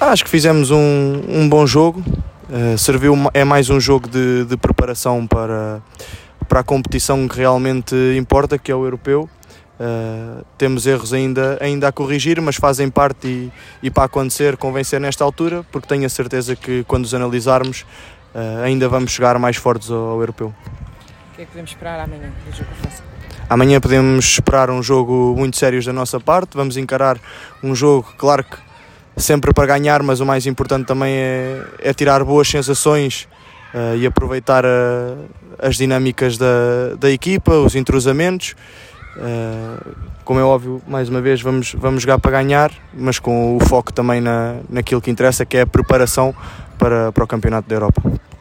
Acho que fizemos um bom jogo, é mais um jogo de preparação para a competição que realmente importa, que é o europeu. Temos erros ainda a corrigir, mas fazem parte e para acontecer convém ser nesta altura, porque tenho a certeza que quando os analisarmos ainda vamos chegar mais fortes ao europeu. O que é que podemos esperar amanhã do jogo com a França? Amanhã podemos esperar um jogo muito sério da nossa parte, vamos encarar um jogo, claro que sempre para ganhar, mas o mais importante também é tirar boas sensações e aproveitar as dinâmicas da equipa, os entrosamentos. Como é óbvio, mais uma vez vamos jogar para ganhar, mas com o foco também naquilo que interessa, que é a preparação para o Campeonato da Europa.